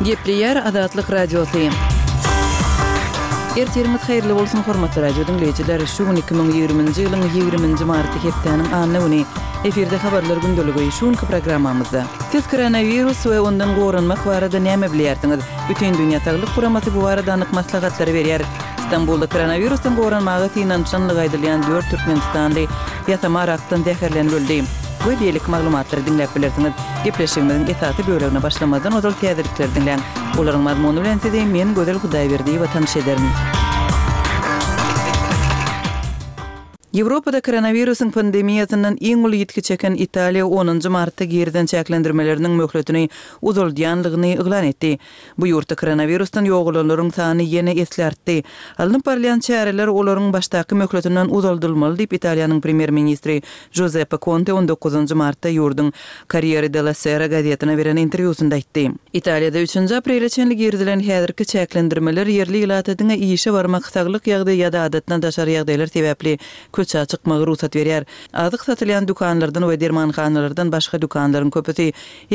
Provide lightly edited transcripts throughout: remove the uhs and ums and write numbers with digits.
Gepleyer Adatlyk Radiosu. Ertirimiz hayırlı bolsun hormatly radio dinleyijiler. Şu gün 2020-nji ýylyň 20-nji marty hepdeniň anyny efirde habarlar gündöligi şu günki programmamyzda. Siz koronavirus we ondan gorunmak barada näme bilýärdiňiz? Bütün dünýä Saglyk Guramasy bu barada anyk maslahatlary berýär. İstanbulda koronavirusdan gorunmagy tinançanlyk aýdylýan 4 Türkmenistanly ýatamarakdan zäherlenip öldü. Bu diýelik maglumatlary dinläp bilersiňiz. Gepleşigimiziň esaty bölegine başlamadan odal täzelikler dinleň. Olaryň mazmuny bilen size men Gözel Hudaýberdi we tanış ederim. Ýewropada koronawirusyň pandemiýasyndan iň uly ýetki çeken Italiýa 10 martda gerden çäklendirmeleriniň möhletini uzalýanlygyny eglan etdi. Bu ýurtda koronavirusdan ýoğulanlaryň sany ýene eslertdi. Alnyp barýan çäreler olaryň başdaky möhletinden uzaldylmaly diýip Italiýanyň premier ministri Giuseppe Conte 19 martda ýurduň Corriere della Sera gazetine beren interwýusynda aýtdy. Italiýada 3 aprel çenli gerdilen häzirki çäklendirmeler ýerli ýylatydyňa işe barmak saglyk ýagdaý ýa-da adatdan daşary ýagdaýlar sebäpli köçä çykmagy ruhsat berýär. Azyk satylýan dukanlardan we dermanhanalardan başga dukanlaryň köpüsi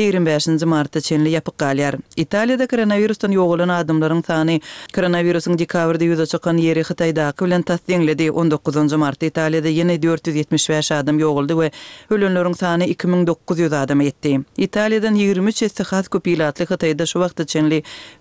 25 martda çenli ýapyk galýar. Italiýada koronavirusdan ýoğulan adamlaryň sany koronavirusyň dekabrda ýüze çykan ýeri Hytaýdaky bilen tasdiňledi. 19 martda Italiýada ýene 475 adam ýoğuldy we ölenleriň sany 2900 adama ýetdi. Italiýadan 23 ýeşli köpüýlatly Hytaýda şu wagtda çenli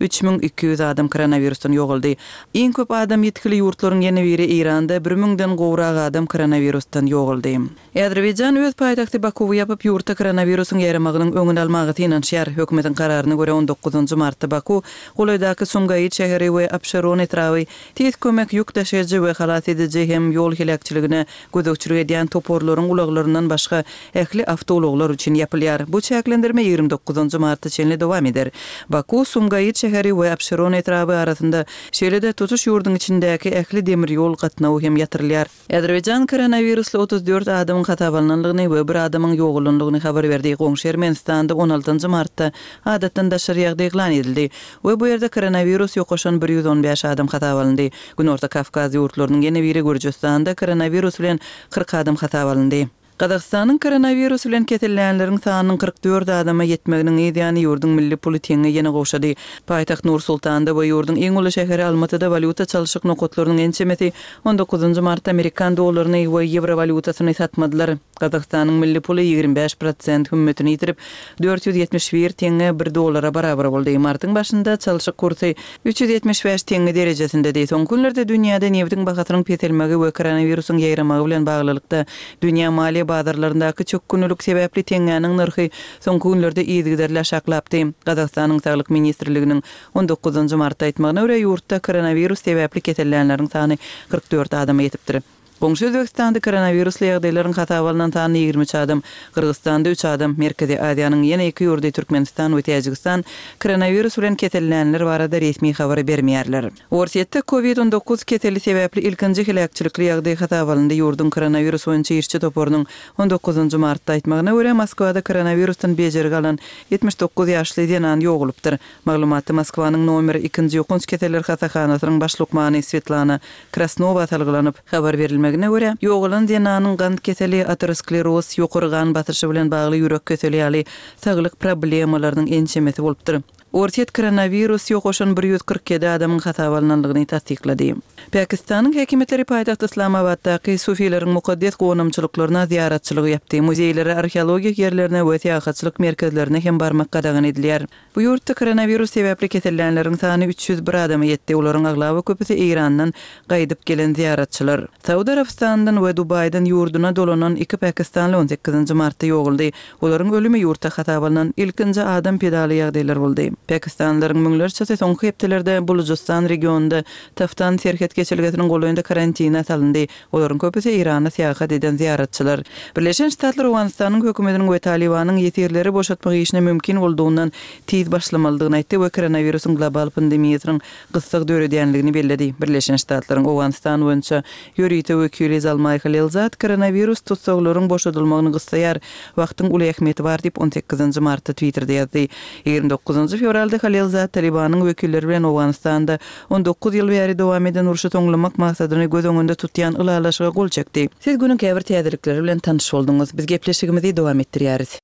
3200 adam koronavirusdan ýoğuldy. Iň köp adam ýetkili ýurtlaryň ýene biri Iranda 1000den gowrak adam koronavirusdan ýoğuldy. Azerbaýjan öz paýtagty Bakuwy ýapyp ýurtda koronavirusyň ýeramagynyň öňüni almagy tinançýar. Hökümetiň kararyna görä 19 martda Baku, Golaýdaky Sumgaýyt şäheri we Abşeron etrawy tez kömek ýük taşıjy we halat edici hem ýol helakçylygyna gözükçülük edýän toporlaryň ulaglaryndan başga ähli awtologlar üçin ýapylýar. Bu çäklendirme 29 martda çenli dowam eder. Baku, Sumgaýyt şäheri we Abşeron etrawy arasynda şeýlede tutuş ýurduň içindäki ähli demir ýol gatnawy hem ýatyrylýar. Azerbaýjan koronavirusly 34 adamyň hatabalanlygyny we bir adamyň ýoğulanlygyny habar berdi. Goňşy Ermenistanda 16 martda adatdan daşary ýagdaý eglan edildi we bu ýerde koronavirus ýokaşan 115 adam hatabalandy. Günorta Kafkaz ýurtlarynyň ýene biri Gürjistanda koronavirus bilen 40 adam hatabalandy. Qazaqstanyň koronavirus bilen kesilýänleriň sanynyň 44 adama ýetmeginiň ýa-da ýurdun milli politiýasyna ýene gowşady. Paýtaxt Nur Sultanda we ýurdun iň uly şäheri Almatyda valyuta çalyşyk nokotlarynyň ençemeti 19 martda Amerikan dollaryny we ýewro valyutasyny satmadylar. Qazaqstanyň milli puly 25% hümmetini ýitirip 471 tenge 1 dollara barabar boldy. Martyň başynda çalyşyk kursy 375 tenge derejesinde diýip soň günlerde dünýäde neftiň bahatynyň petelmegi we koronavirusyň ýaýramagy bilen baglylykda dünýä maliýe bazarlaryndaky çok günlük sebäpli tengäniň narhy soňky günlerde ýygyderler şaklapdy. Qazaqstanyň Saglyk ministrliginiň 19 martda aýtmagyna görä ýurtda koronavirus sebäpli kesilýänleriň sany 44 adama ýetipdir. Goňşy Özbekistanda koronavirusly ýagdaýlaryň hatabalynan sany 23 adam, Kyrgyzstanda 3 adam, Merkezi Aziýanyň ýene 2 ýurdy Türkmenistan we Täjikistan koronavirus bilen kesilýänler barada resmi habar bermeýärler. Orsiýetde COVID-19 keseli sebäpli ilkinji helakçylykly ýagdaý hatabalandy. Ýurdun koronavirus boýunça işçi toporunyň 19 martda aýtmagyna görä Moskwada koronavirusdan bejer galan 79 ýaşly denan ýoğulypdyr. Maglumaty Moskwanyň nomer 2-nji ýokunç keseller hasahanasynyň başlykmany Svetlana Krasnova talgylanyp habar berilmegine görä ýoğulan denanyň gant keseli, ateroskleroz, ýokary gan batyşy bilen bagly ýürek keseli ýaly saglyk problemalarynyň ençemeti bolupdyr. Orsiýet koronavirus ýokaşan 147 adamyň hatabalanlygyny tasdiklady. Pakistanyň häkimetleri paýtaxt Islamabaddaky sufiýleriň mukaddes gonamçylyklaryna ziyaratçylyk ýapdy. Muzeýlere, arheologiýa ýerlerine we täýatçylyk merkezlerine hem barmak gadagan edilýär. Bu ýurtda koronavirus sebäpli kesilýänleriň sany 301 adama ýetdi. Olaryň aglaby köpüsi Irandan gaýdyp gelen ziyaratçylar. Saudy Arabistandan we Dubaýdan ýurduna dolanan 2 pakistanly 18 martda ýoğuldy. Olaryň ölümi ýurtda hatabalanan ilkinji adam pedaly ýagdaýlar boldy. Pakistanlylaryň müňlerçe soňky hepdelerde Bulujistan regionunda taftan serhet geçilgetiniň golaýynda karantina salyndy. Olaryň köpüsi Irana seýahat eden ziyaratçylar. Birleşen Ştatlar Owganistanyň hökümetiniň we Talibanyň ýetirleri boşatmak işine mümkin boldugyny tiz başlamalydygyny aýtdy we koronavirusyň global pandemiýasynyň gysdyk döredýänligini belledi. Birleşen Ştatlaryň Owganistan boýunça ýörüýte wekili Zalmay Khalilzad koronavirus tutsaglaryň boşadylmagyny gysdaýar wagtyň uly ähmiýeti bar diýip 18 martda Twitterda ýazdy. 29 fevralda Khalilzad Talibanyň wekilleri bilen Owganistanda 19 ýyl bäri dowam eden uruşy toňlamak maksadyny göz öňünde tutýan ylalaşyga gol çekdi. Siz günün käbir täzelikleri bilen tanış bolduňyz. Biz gepleşigimizi dowam etdirýäris.